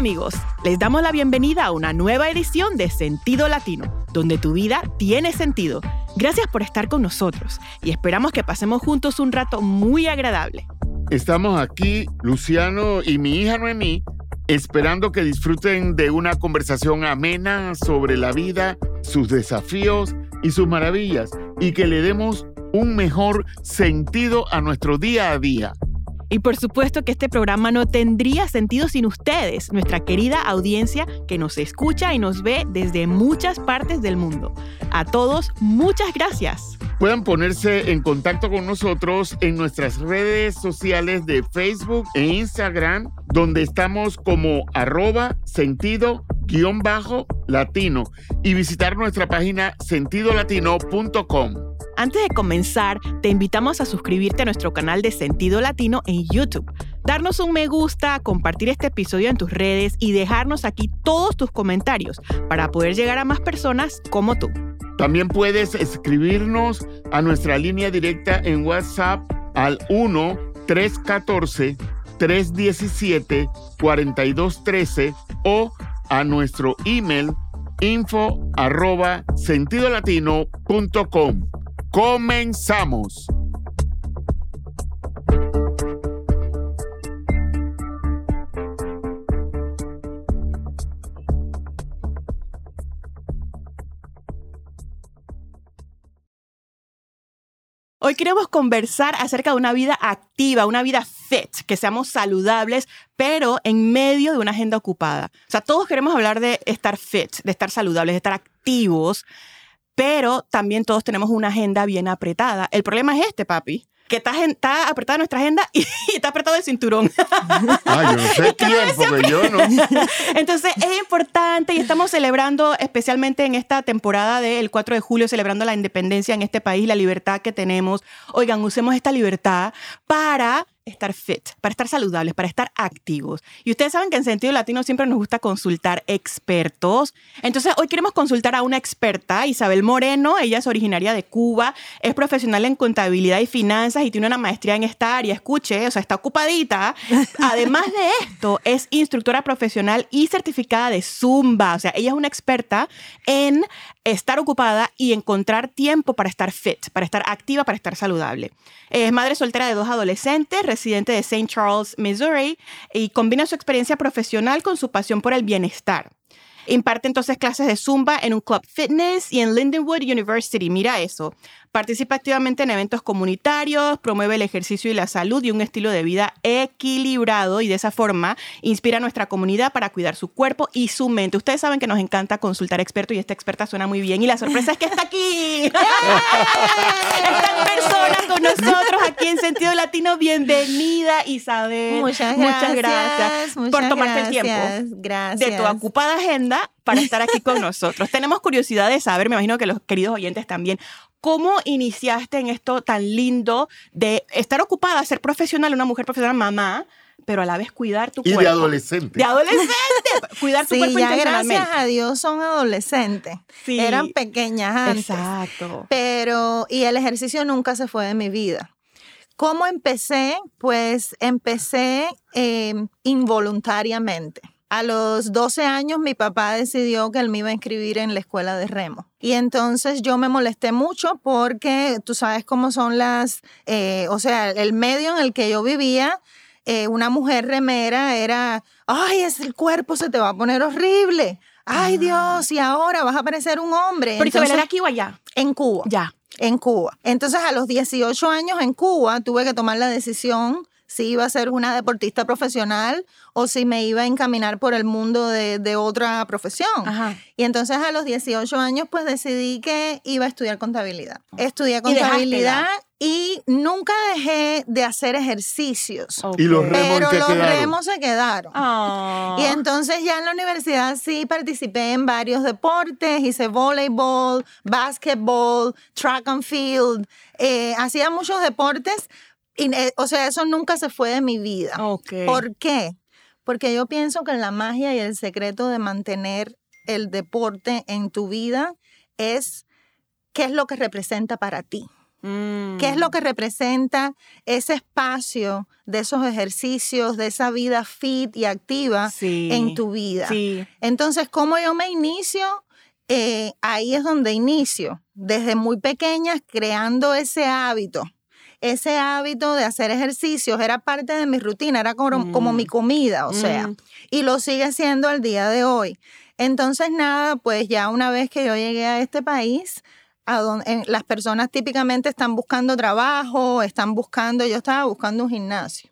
amigos, les damos la bienvenida a una nueva edición de Sentido Latino, donde tu vida tiene sentido. Gracias por estar con nosotros y esperamos que pasemos juntos un rato muy agradable. Estamos aquí, Luciano y mi hija Noemí, esperando que disfruten de una conversación amena sobre la vida, sus desafíos y sus maravillas, y que le demos un mejor sentido a nuestro día a día. Y por supuesto que este programa no tendría sentido sin ustedes, nuestra querida audiencia que nos escucha y nos ve desde muchas partes del mundo. A todos, muchas gracias. Pueden ponerse en contacto con nosotros en nuestras redes sociales de Facebook e Instagram, donde estamos como @sentido_latino, y visitar nuestra página sentidolatino.com. Antes de comenzar, te invitamos a suscribirte a nuestro canal de Sentido Latino en YouTube, darnos un me gusta, compartir este episodio en tus redes y dejarnos aquí todos tus comentarios para poder llegar a más personas como tú. También puedes escribirnos a nuestra línea directa en WhatsApp al 1-314-317-4213 o a nuestro email info@sentidolatino.com. ¡Comenzamos! Hoy queremos conversar acerca de una vida activa, una vida fit, que seamos saludables, pero en medio de una agenda ocupada. O sea, todos queremos hablar de estar fit, de estar saludables, de estar activos, pero también todos tenemos una agenda bien apretada. El problema es este, papi, que está apretada nuestra agenda y está apretado el cinturón. Yo no sé tiempo, que yo no. Entonces es importante y estamos celebrando, especialmente en esta temporada del 4 de julio, celebrando la independencia en este país, la libertad que tenemos. Oigan, usemos esta libertad para estar fit, para estar saludables, para estar activos. Y ustedes saben que en Sentido Latino siempre nos gusta consultar expertos. Entonces, hoy queremos consultar a una experta, Isabel Moreno. Ella es originaria de Cuba, es profesional en contabilidad y finanzas y tiene una maestría en esta área. Escuche, o sea, está ocupadita. Además de esto, es instructora profesional y certificada de Zumba. O sea, ella es una experta en estar ocupada y encontrar tiempo para estar fit, para estar activa, para estar saludable. Es madre soltera de 2 adolescentes, residente de St. Charles, Missouri, y combina su experiencia profesional con su pasión por el bienestar. Imparte entonces clases de Zumba en un club fitness y en Lindenwood University. Mira eso. Participa activamente en eventos comunitarios, promueve el ejercicio y la salud y un estilo de vida equilibrado, y de esa forma inspira a nuestra comunidad para cuidar su cuerpo y su mente. Ustedes saben que nos encanta consultar expertos y esta experta suena muy bien. Y la sorpresa es que está aquí. Está en persona con nosotros aquí en Sentido Latino. Bienvenida, Isabel. Muchas gracias por tomarte el tiempo de tu ocupada agenda para estar aquí con nosotros. Tenemos curiosidad de saber, me imagino que los queridos oyentes también, ¿cómo iniciaste en esto tan lindo de estar ocupada, ser profesional, una mujer profesional, mamá, pero a la vez cuidar tu cuerpo? Y de adolescente. De adolescente. Cuidar tu cuerpo intencionalmente. Gracias a Dios son adolescentes. Sí. Eran pequeñas antes. Exacto. Y el ejercicio nunca se fue de mi vida. ¿Cómo empecé? Pues empecé involuntariamente. A los 12 años mi papá decidió que él me iba a inscribir en la escuela de remo. Y entonces yo me molesté mucho porque tú sabes cómo son el medio en el que yo vivía. Una mujer remera era, el cuerpo se te va a poner horrible. Ay, Dios, y ahora vas a parecer un hombre. ¿Pero Isabel era aquí o allá? En Cuba. Ya. En Cuba. Entonces a los 18 años en Cuba tuve que tomar la decisión si iba a ser una deportista profesional o si me iba a encaminar por el mundo de otra profesión. Ajá. Y entonces a los 18 años pues decidí que iba a estudiar contabilidad. Estudié contabilidad y nunca dejé de hacer ejercicios. Okay. ¿Y los remos pero los remos se quedaron. Oh. Y entonces ya en la universidad sí participé en varios deportes. Hice voleibol, básquetbol, track and field. Hacía muchos deportes. Eso nunca se fue de mi vida. Okay. ¿Por qué? Porque yo pienso que la magia y el secreto de mantener el deporte en tu vida es qué es lo que representa para ti. ¿Qué es lo que representa ese espacio de esos ejercicios, de esa vida fit y activa en tu vida? Sí. Entonces, ¿cómo yo me inicio? Ahí es donde inicio, desde muy pequeña, creando ese hábito. Ese hábito de hacer ejercicios era parte de mi rutina, era como mi comida, o sea, y lo sigue siendo al día de hoy. Entonces, nada, pues ya una vez que yo llegué a este país, las personas típicamente están buscando trabajo, yo estaba buscando un gimnasio.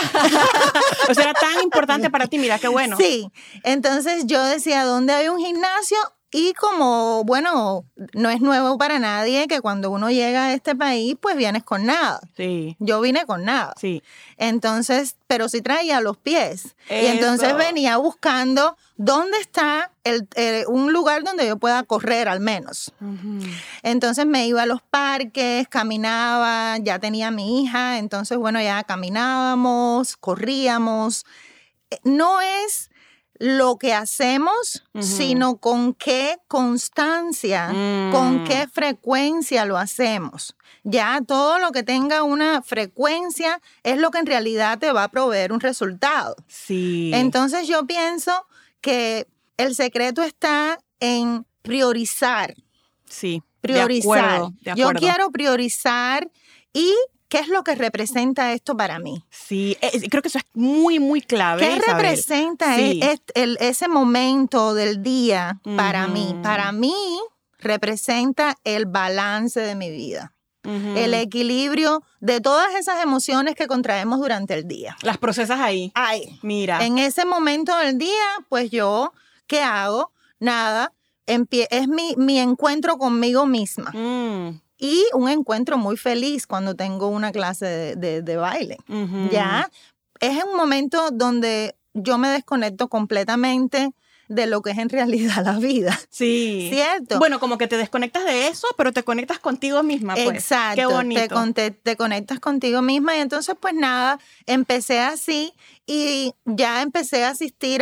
O sea, era tan importante para ti, mira, qué bueno. Sí, entonces yo decía, ¿dónde hay un gimnasio? Y como, bueno, no es nuevo para nadie que cuando uno llega a este país, pues vienes con nada. Sí. Yo vine con nada. Sí. Entonces, pero sí traía los pies. Eso. Y entonces venía buscando dónde está un lugar donde yo pueda correr al menos. Entonces me iba a los parques, caminaba, ya tenía a mi hija, entonces, bueno, ya caminábamos, corríamos. No es lo que hacemos, sino con qué constancia, con qué frecuencia lo hacemos. Ya todo lo que tenga una frecuencia es lo que en realidad te va a proveer un resultado. Sí. Entonces yo pienso que el secreto está en priorizar. Sí. Priorizar. De acuerdo. Yo quiero priorizar y ¿qué es lo que representa esto para mí? Sí, creo que eso es muy, muy clave. ¿Qué representa ese momento del día para mí? Para mí representa el balance de mi vida. El equilibrio de todas esas emociones que contraemos durante el día. Las procesas ahí. Ahí. Mira. En ese momento del día, pues yo, ¿qué hago? Nada. Es mi encuentro conmigo misma. Y un encuentro muy feliz cuando tengo una clase de baile. Ya es un momento donde yo me desconecto completamente de lo que es en realidad la vida. Sí. ¿Cierto? Bueno, como que te desconectas de eso, pero te conectas contigo misma, pues. Exacto. Qué bonito. Te conectas contigo misma y entonces, pues nada, empecé así y ya empecé a asistir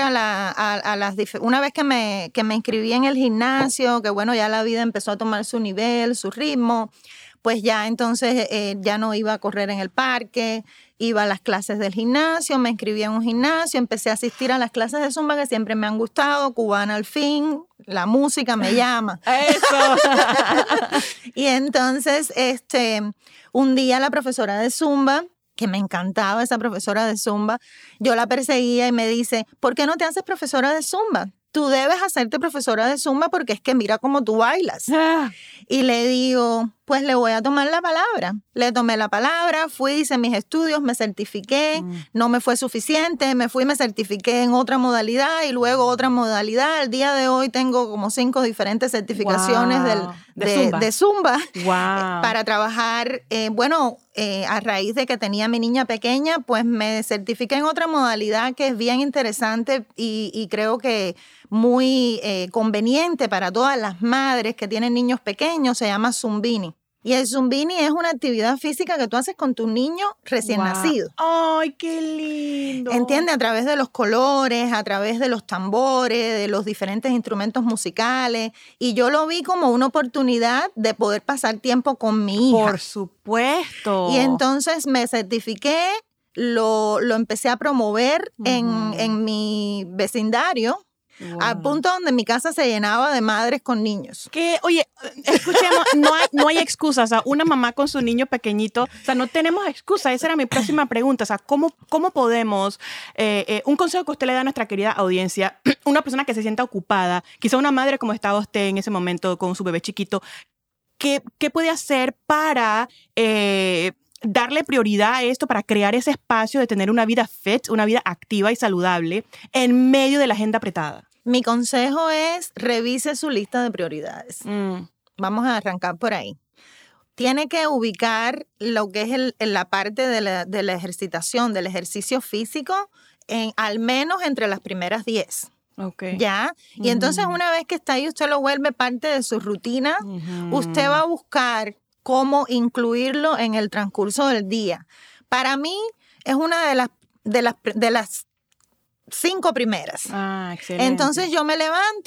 una vez que me inscribí en el gimnasio, que bueno, ya la vida empezó a tomar su nivel, su ritmo, pues ya entonces ya no iba a correr en el parque, iba a las clases del gimnasio, me inscribí en un gimnasio, empecé a asistir a las clases de Zumba que siempre me han gustado, cubana al fin, la música me llama. Eso. Y entonces, un día la profesora de Zumba, que me encantaba esa profesora de Zumba, yo la perseguía y me dice, ¿por qué no te haces profesora de Zumba? Tú debes hacerte profesora de Zumba porque es que mira cómo tú bailas. Y le digo, pues le voy a tomar la palabra. Le tomé la palabra, fui, hice mis estudios, me certifiqué, no me fue suficiente, me fui, me certifiqué en otra modalidad y luego otra modalidad. Al día de hoy tengo como 5 diferentes certificaciones de Zumba para trabajar. A raíz de que tenía mi niña pequeña, pues me certifiqué en otra modalidad que es bien interesante y creo que muy conveniente para todas las madres que tienen niños pequeños, se llama Zumbini. Y el Zumbini es una actividad física que tú haces con tu niño recién nacido. ¡Ay, qué lindo! ¿Entiendes? A través de los colores, a través de los tambores, de los diferentes instrumentos musicales. Y yo lo vi como una oportunidad de poder pasar tiempo con mi hija. Por supuesto. Y entonces me certifiqué, lo empecé a promover en mi vecindario. Wow. Al punto donde mi casa se llenaba de madres con niños. Que, oye, escuchemos, no hay excusa. O sea, una mamá con su niño pequeñito, o sea, no tenemos excusa. Esa era mi próxima pregunta. O sea, ¿cómo podemos, un consejo que usted le da a nuestra querida audiencia, una persona que se sienta ocupada, quizá una madre como estaba usted en ese momento con su bebé chiquito, ¿qué puede hacer para darle prioridad a esto, para crear ese espacio de tener una vida fit, una vida activa y saludable en medio de la agenda apretada? Mi consejo es revise su lista de prioridades. Vamos a arrancar por ahí. Tiene que ubicar lo que es la parte de la ejercitación, del ejercicio físico, al menos entre las primeras 10. Okay. ¿Ya? Y entonces una vez que está ahí, usted lo vuelve parte de su rutina. Usted va a buscar cómo incluirlo en el transcurso del día. Para mí es una de las 5 primeras. Ah, excelente. Entonces yo me levanto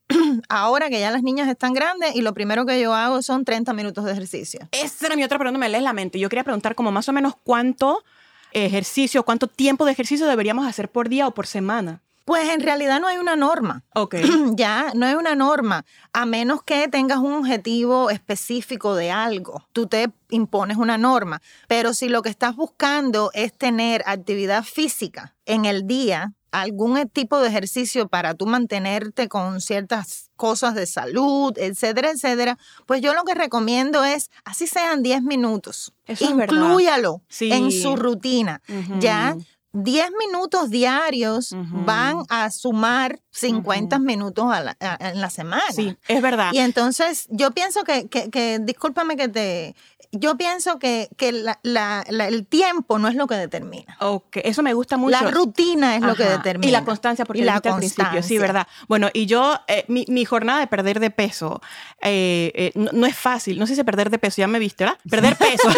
ahora que ya las niñas están grandes y lo primero que yo hago son 30 minutos de ejercicio. Esa era mi otra pregunta, me lees la mente. Yo quería preguntar como más o menos cuánto tiempo de ejercicio deberíamos hacer por día o por semana. Pues en realidad no hay una norma. Ok. Ya, no hay una norma, a menos que tengas un objetivo específico de algo. Tú te impones una norma, pero si lo que estás buscando es tener actividad física en el día, algún tipo de ejercicio para tú mantenerte con ciertas cosas de salud, etcétera, etcétera, pues yo lo que recomiendo es, así sean 10 minutos, Eso es inclúyalo sí. en su rutina, Uh-huh. ¿ya? 10 minutos diarios van a sumar 50 minutos en la semana. Sí, es verdad. Y entonces yo pienso que discúlpame yo pienso que el tiempo no es lo que determina. Ok, eso me gusta mucho. La rutina es lo que determina. Y la constancia, porque dijiste al principio, sí, ¿verdad? Bueno, y yo, mi jornada de perder de peso no es fácil. No sé si perder de peso, ya me viste, ¿verdad? Perder peso.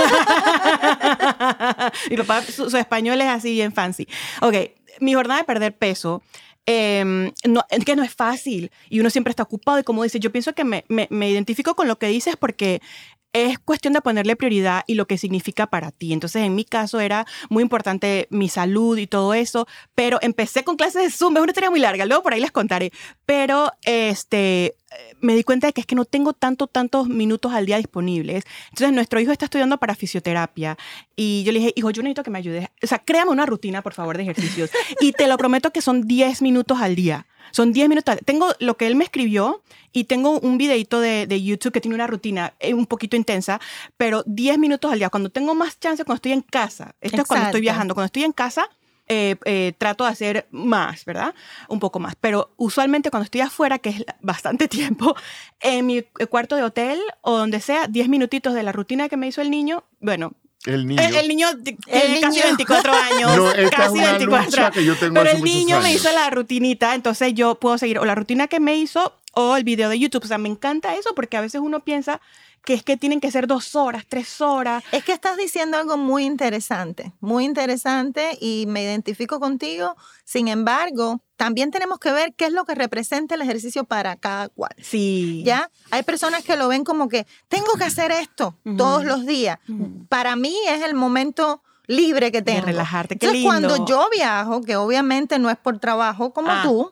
Mi papá, su español es así bien fancy. Ok, mi jornada de perder peso es que no es fácil y uno siempre está ocupado y como dices, yo pienso que me identifico con lo que dices porque es cuestión de ponerle prioridad y lo que significa para ti. Entonces, en mi caso era muy importante mi salud y todo eso, pero empecé con clases de Zumba, es una historia muy larga, luego por ahí les contaré, pero me di cuenta de que es que no tengo tantos minutos al día disponibles. Entonces, nuestro hijo está estudiando para fisioterapia y yo le dije, hijo, yo necesito que me ayudes. O sea, créame una rutina, por favor, de ejercicios. Y te lo prometo que son 10 minutos al día. Son 10 minutos. Tengo lo que él me escribió y tengo un videito de YouTube que tiene una rutina un poquito intensa, pero 10 minutos al día. Cuando tengo más chance, cuando estoy en casa. Esto es cuando estoy viajando. Cuando estoy en casa, trato de hacer más, ¿verdad? Un poco más. Pero usualmente cuando estoy afuera, que es bastante tiempo, en mi cuarto de hotel o donde sea, 10 minutitos de la rutina que me hizo el niño, bueno... El niño tiene casi 24 años. No, esta casi es una 24. lucha que yo tengo Pero hace el muchos niño me años. hizo la rutinita, entonces yo puedo seguir o la rutina que me hizo o el video de YouTube. O sea, me encanta eso porque a veces uno piensa que es que tienen que ser 2 horas, 3 horas. Es que estás diciendo algo muy interesante y me identifico contigo. Sin embargo, también tenemos que ver qué es lo que representa el ejercicio para cada cual. Sí. ¿Ya? Hay personas que lo ven como que tengo que hacer esto todos los días. Para mí es el momento libre que tengo. De relajarte, qué Entonces, lindo. cuando yo viajo, que obviamente no es por trabajo como tú,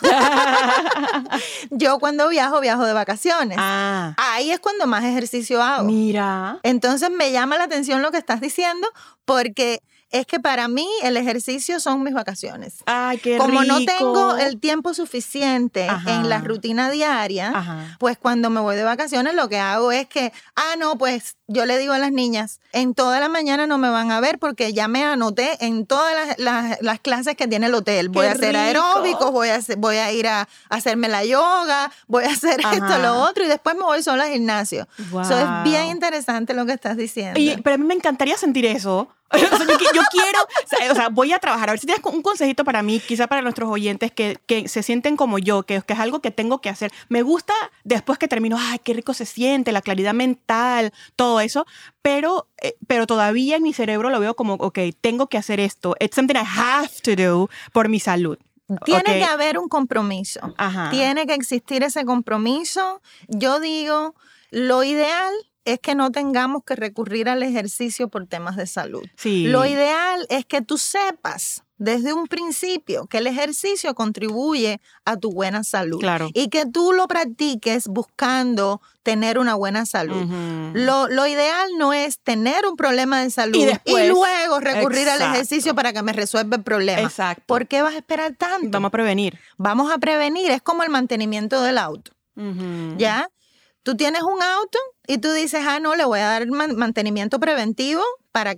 yo cuando viajo de vacaciones. Ahí es cuando más ejercicio hago. Mira. Entonces me llama la atención lo que estás diciendo porque es que para mí el ejercicio son mis vacaciones. Ay, qué Como rico. no tengo el tiempo suficiente en la rutina diaria, pues cuando me voy de vacaciones lo que hago es que, no, pues yo le digo a las niñas, en toda la mañana no me van a ver porque ya me anoté en todas las clases que tiene el hotel. Voy a hacer aeróbicos, voy a ir a hacerme la yoga, voy a hacer esto, lo otro y después me voy sola al gimnasio. Wow. Eso es bien interesante lo que estás diciendo. Pero a mí me encantaría sentir eso. O sea, yo quiero, o sea, voy a trabajar. A ver si tienes un consejito para mí, quizá para nuestros oyentes que se sienten como yo, que es algo que tengo que hacer. Me gusta después que termino, ay, qué rico se siente, la claridad mental, todo eso, pero todavía en mi cerebro lo veo como, ok, tengo que hacer esto. It's something I have to do por mi salud. Tiene que haber un compromiso. Ajá. Tiene que existir ese compromiso. Yo digo, lo ideal es que no tengamos que recurrir al ejercicio por temas de salud. Sí. Lo ideal es que tú sepas desde un principio que el ejercicio contribuye a tu buena salud. Claro. Y que tú lo practiques buscando tener una buena salud. Lo ideal no es tener un problema de salud y luego recurrir al ejercicio para que me resuelva el problema. Exacto. ¿Por qué vas a esperar tanto? Vamos a prevenir. Vamos a prevenir. Es como el mantenimiento del auto. ¿Ya? Tú tienes un auto y tú dices, no, le voy a dar mantenimiento preventivo para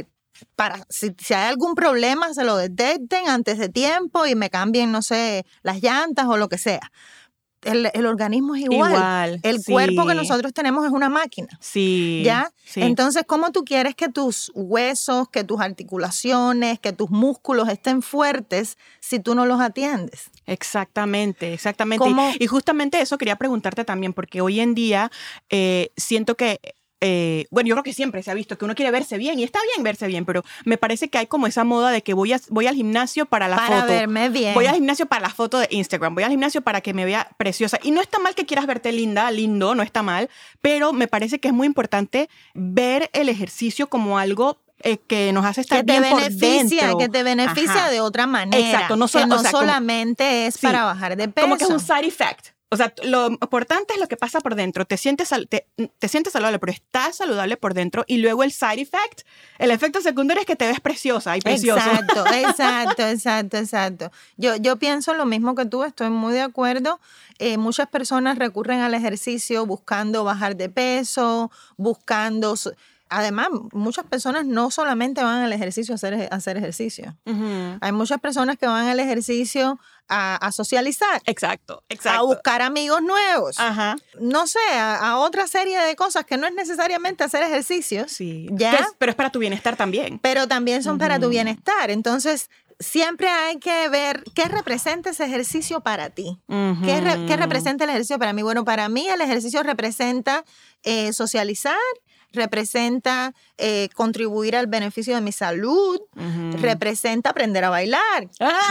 si hay algún problema se lo detecten antes de tiempo y me cambien, no sé, las llantas o lo que sea. El organismo es igual. El cuerpo que nosotros tenemos es una máquina. Sí. ¿Ya? Sí. Entonces, ¿cómo tú quieres que tus huesos, que tus articulaciones, que tus músculos estén fuertes si tú no los atiendes? Exactamente. ¿Cómo? Y justamente eso quería preguntarte también, porque hoy en día siento que bueno, yo creo que siempre se ha visto que uno quiere verse bien y está bien verse bien, pero me parece que hay como esa moda de que voy al gimnasio para la foto. Para verme bien. Voy al gimnasio para la foto de Instagram, voy al gimnasio para que me vea preciosa. Y no está mal que quieras verte lindo, no está mal, pero me parece que es muy importante ver el ejercicio como algo que nos hace estar bien por dentro. Que te beneficia de otra manera. Exacto. No solamente es para bajar de peso. Como que es un side effect. O sea, lo importante es lo que pasa por dentro. Te sientes saludable, pero estás saludable por dentro. Y luego el side effect, el efecto secundario es que te ves preciosa y precioso. Exacto. Yo pienso lo mismo que tú, estoy muy de acuerdo. Muchas personas recurren al ejercicio buscando bajar de peso, Además, muchas personas no solamente van al ejercicio a hacer ejercicio. Uh-huh. Hay muchas personas que van al ejercicio a socializar. Exacto. A buscar amigos nuevos. Ajá. No sé, a otra serie de cosas que no es necesariamente hacer ejercicio. Sí. ¿Ya? Pero es para tu bienestar también. Pero también son para tu bienestar. Entonces, siempre hay que ver qué representa ese ejercicio para ti. Uh-huh. ¿Qué representa el ejercicio para mí? Bueno, para mí el ejercicio representa socializar, representa contribuir al beneficio de mi salud, representa aprender a bailar,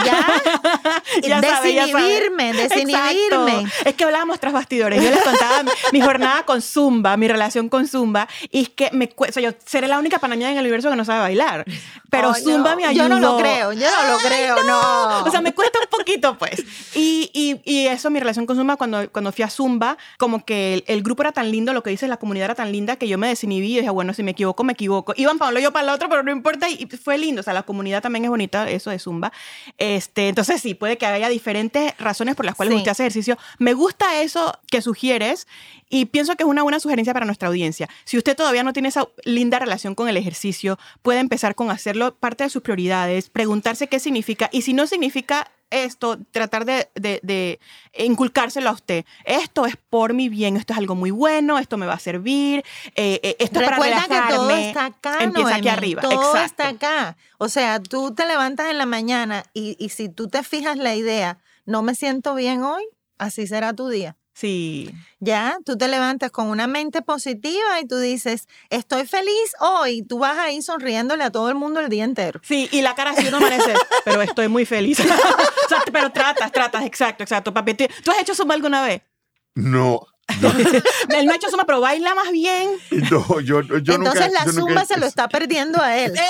desinhibirme. Exacto. Es que hablábamos tras bastidores, yo les contaba mi jornada con Zumba, mi relación con Zumba, y es que yo seré la única panameña en el universo que no sabe bailar, pero Zumba me ayudó. Yo no lo creo, no. O sea, me cuesta un poquito, pues. Y eso, mi relación con Zumba, cuando fui a Zumba, como que el grupo era tan lindo, lo que dices, la comunidad era tan linda, que yo me desinhibí y dije, bueno, si me equivoco, me equivoco. Iban para uno, yo para el otro, pero no importa. Y fue lindo. O sea, la comunidad también es bonita, eso de Zumba. Entonces, sí, puede que haya diferentes razones por las cuales usted hace ejercicio. Me gusta eso que sugieres y pienso que es una buena sugerencia para nuestra audiencia. Si usted todavía no tiene esa linda relación con el ejercicio, puede empezar con hacerlo parte de sus prioridades, preguntarse qué significa. Y si no significa esto, tratar de inculcárselo a usted. Esto es por mi bien, esto es algo muy bueno, esto me va a servir, esto es para relajarme. Recuerda que todo está acá, empieza Noemi, aquí arriba. todo Exacto. está acá. O sea, tú te levantas en la mañana y si tú te fijas la idea, no me siento bien hoy, así será tu día. Sí. Ya, tú te levantas con una mente positiva y tú dices, estoy feliz hoy. Tú vas ahí sonriéndole a todo el mundo el día entero. Sí, y la cara así uno amanece, pero estoy muy feliz. O sea, pero tratas, exacto, papi. ¿Tú has hecho Zumba alguna vez? No. Él no ha hecho Zumba, pero baila más bien. No, yo Entonces nunca, la Zumba se lo está perdiendo a él.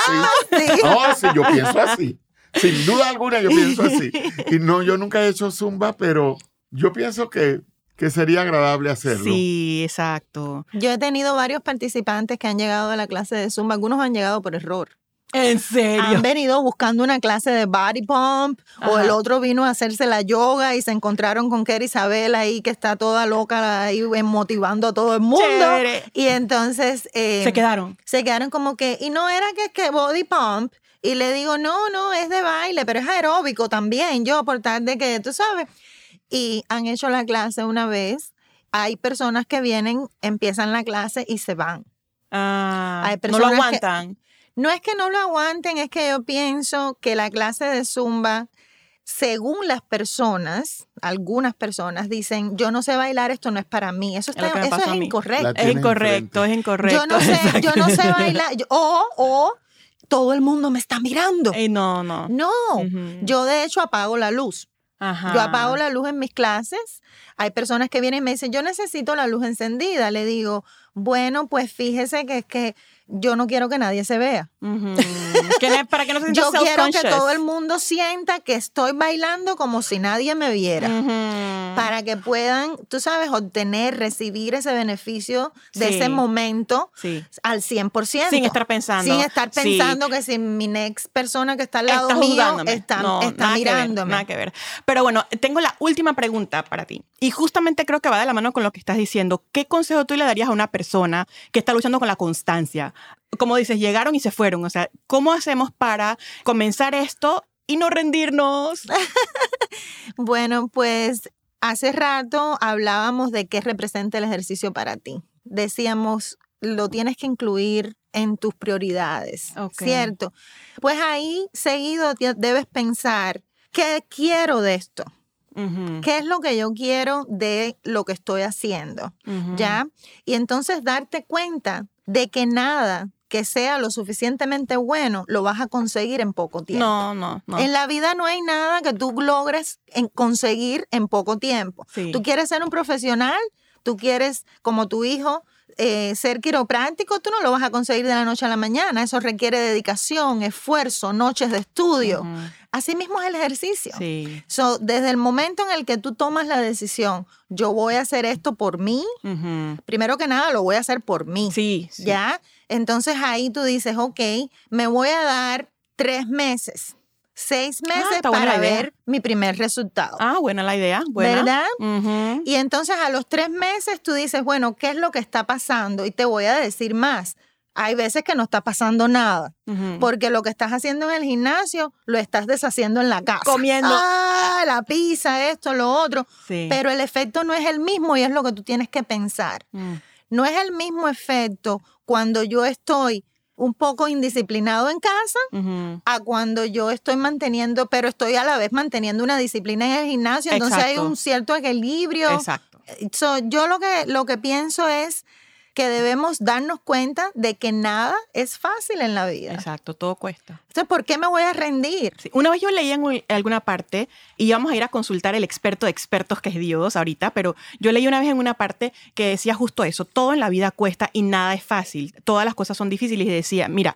Sí, yo pienso así. Sin duda alguna yo pienso así. Y no, yo nunca he hecho Zumba, pero yo pienso que sería agradable hacerlo. Sí, exacto. Yo he tenido varios participantes que han llegado a la clase de Zumba. Algunos han llegado por error. ¿En serio? Han venido buscando una clase de body pump. Ajá. O el otro vino a hacerse la yoga y se encontraron con Kera Isabel ahí que está toda loca ahí motivando a todo el mundo. Chévere. Y entonces se quedaron como que, y no era que body pump. Y le digo, no, es de baile, pero es aeróbico también. Yo por tal de que, tú sabes. Y han hecho la clase una vez. Hay personas que vienen, empiezan la clase y se van. Hay personas no lo aguantan. No es que no lo aguanten, es que yo pienso que la clase de Zumba, según las personas, algunas personas dicen, yo no sé bailar, esto no es para mí. Eso es incorrecto. Es incorrecto. Yo no sé bailar. O todo el mundo me está mirando. No. Uh-huh. Yo de hecho apago la luz. Ajá. Yo apago la luz en mis clases. Hay personas que vienen y me dicen, yo necesito la luz encendida. Le digo, bueno, pues fíjese que es que yo no quiero que nadie se vea. Uh-huh. Para que no se sienta yo quiero que todo el mundo sienta que estoy bailando como si nadie me viera. Uh-huh. Para que puedan, tú sabes, recibir ese beneficio de ese momento al 100%. Sin estar pensando. Que si mi next persona que está al lado mío está mirándome. Nada que ver. Pero bueno, tengo la última pregunta para ti. Y justamente creo que va de la mano con lo que estás diciendo. ¿Qué consejo tú le darías a una persona que está luchando con la constancia? Como dices, llegaron y se fueron. O sea, ¿cómo hacemos para comenzar esto y no rendirnos? Bueno, pues hace rato hablábamos de qué representa el ejercicio para ti. Decíamos, lo tienes que incluir en tus prioridades, ¿cierto? Pues ahí seguido debes pensar, ¿qué quiero de esto? ¿Qué es lo que yo quiero de lo que estoy haciendo? ¿Ya? Y entonces darte cuenta de que nada que sea lo suficientemente bueno lo vas a conseguir en poco tiempo. No. En la vida no hay nada que tú logres conseguir en poco tiempo. Sí. Tú quieres ser un profesional, tú quieres, como tu hijo, ser quiropráctico, tú no lo vas a conseguir de la noche a la mañana. Eso requiere dedicación, esfuerzo, noches de estudio. Así mismo es el ejercicio. Sí. So, desde el momento en el que tú tomas la decisión, yo voy a hacer esto por mí, primero que nada lo voy a hacer por mí. Sí. ¿Ya? Entonces ahí tú dices, ok, me voy a dar 3 meses, 6 meses para ver mi primer resultado. Buena la idea. Buena. ¿Verdad? Y entonces a los 3 meses tú dices, bueno, ¿qué es lo que está pasando? Y te voy a decir más. Hay veces que no está pasando nada, porque lo que estás haciendo en el gimnasio lo estás deshaciendo en la casa. Comiendo. La pizza, esto, lo otro. Sí. Pero el efecto no es el mismo y es lo que tú tienes que pensar. No es el mismo efecto cuando yo estoy un poco indisciplinado en casa a cuando yo estoy manteniendo, pero estoy a la vez manteniendo una disciplina en el gimnasio. Entonces hay un cierto equilibrio. Exacto. So, yo lo que pienso es que debemos darnos cuenta de que nada es fácil en la vida. Exacto, todo cuesta. Entonces, ¿por qué me voy a rendir? Sí. Una vez yo leí en alguna parte, y íbamos a ir a consultar el experto de expertos que es Dios ahorita, pero yo leí una vez en una parte que decía justo eso, todo en la vida cuesta y nada es fácil, todas las cosas son difíciles, y decía, mira,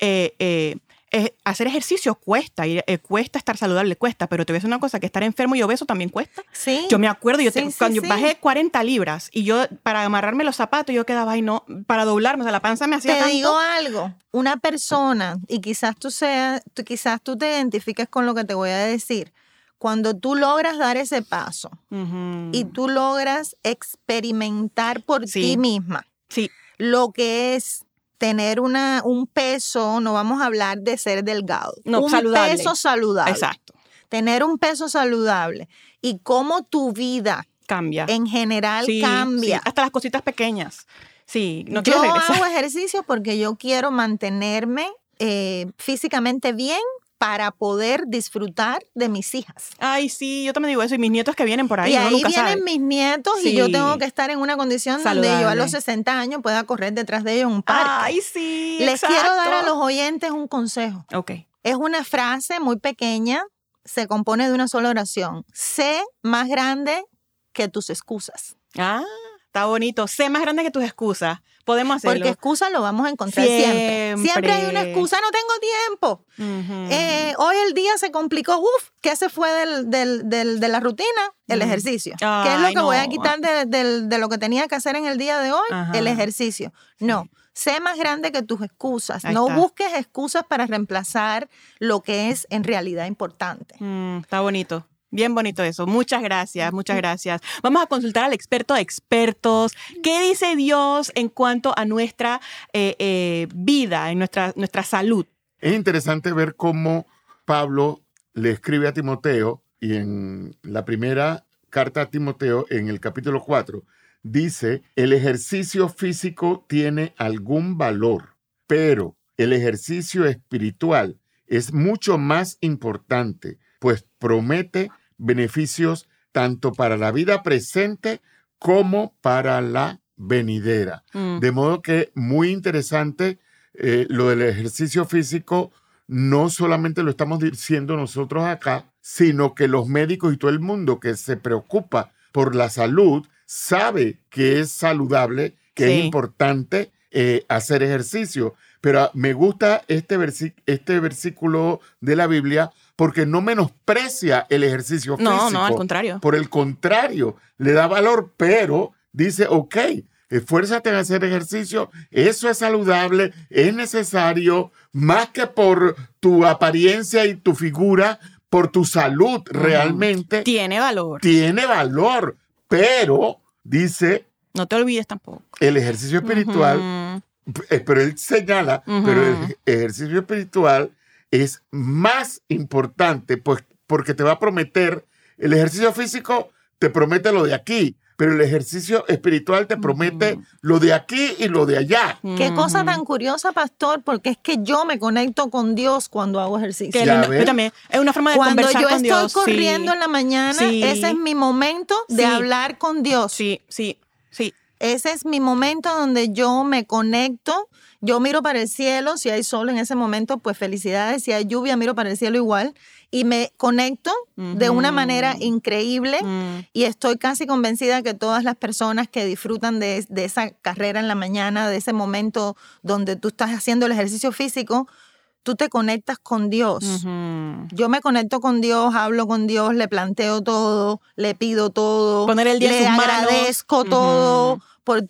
hacer ejercicio cuesta, cuesta estar saludable, cuesta, pero te ves una cosa, que estar enfermo y obeso también cuesta. Sí. Yo me acuerdo, cuando yo bajé 40 libras y yo para amarrarme los zapatos yo quedaba, ay no, para doblarme, o sea, la panza me hacía tanto. Te digo algo, una persona, y quizás tú te identifiques con lo que te voy a decir, cuando tú logras dar ese paso y tú logras experimentar por ti misma lo que es tener un peso, no vamos a hablar de ser delgado, un saludable. Peso saludable. Exacto. Tener un peso saludable y cómo tu vida cambia. En general cambia. Sí. Hasta las cositas pequeñas. Sí, no yo quiero regresar. hago ejercicio porque yo quiero mantenerme físicamente bien para poder disfrutar de mis hijas. Ay, sí, yo también digo eso. Y mis nietos que vienen por ahí, y uno ahí nunca vienen sabe. mis nietos y yo tengo que estar en una condición saludable, donde yo a los 60 años pueda correr detrás de ellos en un parque. Ay, sí, Les quiero dar a los oyentes un consejo. Ok. Es una frase muy pequeña, se compone de una sola oración. Sé más grande que tus excusas. Está bonito. Sé más grande que tus excusas. Podemos hacerlo. Porque excusas lo vamos a encontrar siempre. Siempre hay una excusa. No tengo tiempo. Hoy el día se complicó. ¿Qué se fue de la rutina? El ejercicio. ¿Qué es lo que voy a quitar de lo que tenía que hacer en el día de hoy? El ejercicio. No. Sé más grande que tus excusas. Ahí no está. busques excusas para reemplazar lo que es en realidad importante. Está bonito. Bien bonito eso. Muchas gracias, muchas gracias. Vamos a consultar al experto de expertos. ¿Qué dice Dios en cuanto a nuestra vida, en nuestra salud? Es interesante ver cómo Pablo le escribe a Timoteo, y en la primera carta a Timoteo, en el capítulo 4, dice, el ejercicio físico tiene algún valor, pero el ejercicio espiritual es mucho más importante, pues promete beneficios tanto para la vida presente como para la venidera. De modo que muy interesante lo del ejercicio físico. No solamente lo estamos diciendo nosotros acá, sino que los médicos y todo el mundo que se preocupa por la salud sabe que es saludable, que es importante hacer ejercicio. Pero me gusta este versículo de la Biblia porque no menosprecia el ejercicio físico. No, al contrario. Por el contrario, le da valor, pero dice, ok, esfuérzate en hacer ejercicio, eso es saludable, es necesario, más que por tu apariencia y tu figura, por tu salud realmente. Tiene valor. Tiene valor, pero dice... No te olvides tampoco. El ejercicio espiritual, pero él señala, pero el ejercicio espiritual es más importante, pues porque te va a prometer, el ejercicio físico te promete lo de aquí, pero el ejercicio espiritual te promete lo de aquí y lo de allá. Qué cosa tan curiosa, pastor, porque es que yo me conecto con Dios cuando hago ejercicio. Yo también. Es una forma de conversar con Dios. Cuando yo estoy corriendo en la mañana, ese es mi momento de hablar con Dios. Sí. Ese es mi momento donde yo me conecto. Yo miro para el cielo, si hay sol en ese momento, pues felicidades. Si hay lluvia, miro para el cielo igual. Y me conecto de una manera increíble. Y estoy casi convencida que todas las personas que disfrutan de esa carrera en la mañana, de ese momento donde tú estás haciendo el ejercicio físico, tú te conectas con Dios. Yo me conecto con Dios, hablo con Dios, le planteo todo, le pido todo. Poner el día en sus manos. Le agradezco todo.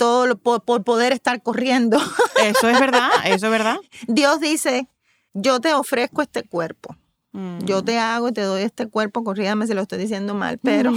Por poder estar corriendo. Eso es verdad. Dios dice, yo te ofrezco este cuerpo. Yo te hago y te doy este cuerpo, corrígame si lo estoy diciendo mal, pero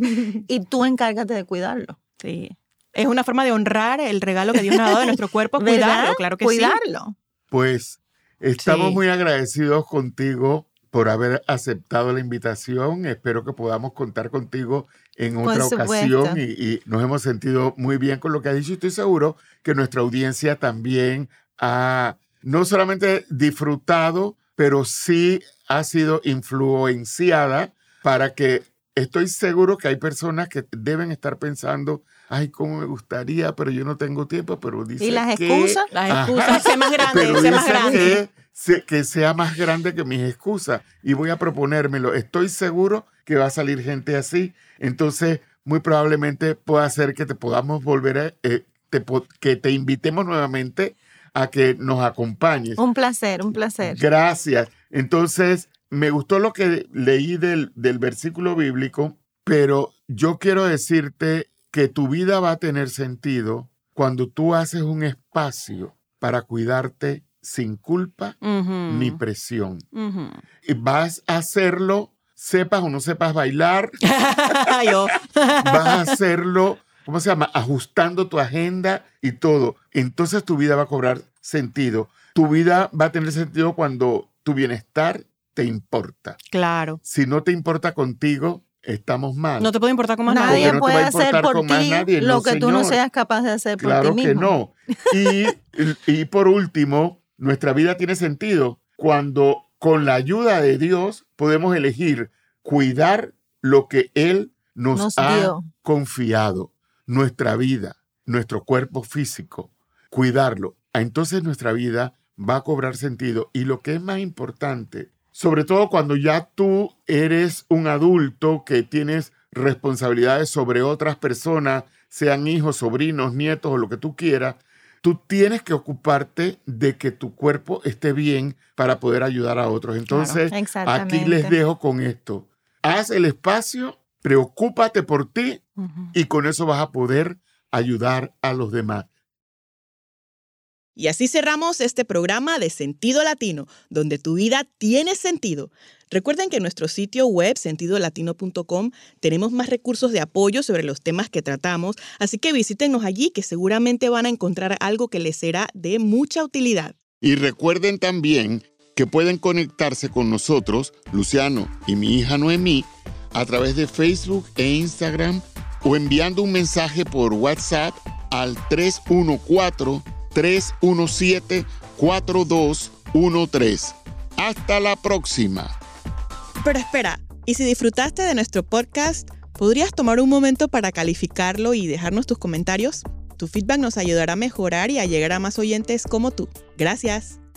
y tú encárgate de cuidarlo. Sí. Es una forma de honrar el regalo que Dios nos ha dado de nuestro cuerpo, cuidarlo, claro que cuidarlo. Pues estamos muy agradecidos contigo por haber aceptado la invitación. Espero que podamos contar contigo en otra ocasión y nos hemos sentido muy bien con lo que has dicho. Estoy seguro que nuestra audiencia también ha no solamente disfrutado, pero sí ha sido influenciada para que estoy seguro que hay personas que deben estar pensando, ay, cómo me gustaría, pero yo no tengo tiempo, pero dice ¿y las excusas? Las excusas, sé más grande, pero sé más grande. Que sea más grande que mis excusas y voy a proponérmelo. Estoy seguro que va a salir gente así. Entonces, muy probablemente pueda ser que te podamos volver que te invitemos nuevamente a que nos acompañes. Un placer. Gracias. Entonces, me gustó lo que leí del versículo bíblico, pero yo quiero decirte que tu vida va a tener sentido cuando tú haces un espacio para cuidarte sin culpa ni presión. Y vas a hacerlo, sepas o no sepas bailar. Vas a hacerlo, ¿cómo se llama? Ajustando tu agenda y todo. Entonces tu vida va a cobrar sentido. Tu vida va a tener sentido cuando tu bienestar te importa. Claro. Si no te importa contigo, estamos mal. No te puede importar con más nadie. Nadie puede hacer por ti lo que tú no seas capaz de hacer por ti mismo. Claro que no. Y por último, nuestra vida tiene sentido cuando con la ayuda de Dios podemos elegir cuidar lo que Él nos ha confiado. Nuestra vida, nuestro cuerpo físico, cuidarlo. Entonces nuestra vida va a cobrar sentido. Y lo que es más importante, sobre todo cuando ya tú eres un adulto que tienes responsabilidades sobre otras personas, sean hijos, sobrinos, nietos o lo que tú quieras, tú tienes que ocuparte de que tu cuerpo esté bien para poder ayudar a otros. Entonces, aquí les dejo con esto. Haz el espacio, preocúpate por ti y con eso vas a poder ayudar a los demás. Y así cerramos este programa de Sentido Latino, donde tu vida tiene sentido. Recuerden que en nuestro sitio web, sentidolatino.com, tenemos más recursos de apoyo sobre los temas que tratamos, así que visítenos allí que seguramente van a encontrar algo que les será de mucha utilidad. Y recuerden también que pueden conectarse con nosotros, Luciano y mi hija Noemí, a través de Facebook e Instagram o enviando un mensaje por WhatsApp al 314-317-4213. Hasta la próxima. Pero espera, ¿y si disfrutaste de nuestro podcast, podrías tomar un momento para calificarlo y dejarnos tus comentarios? Tu feedback nos ayudará a mejorar y a llegar a más oyentes como tú. Gracias.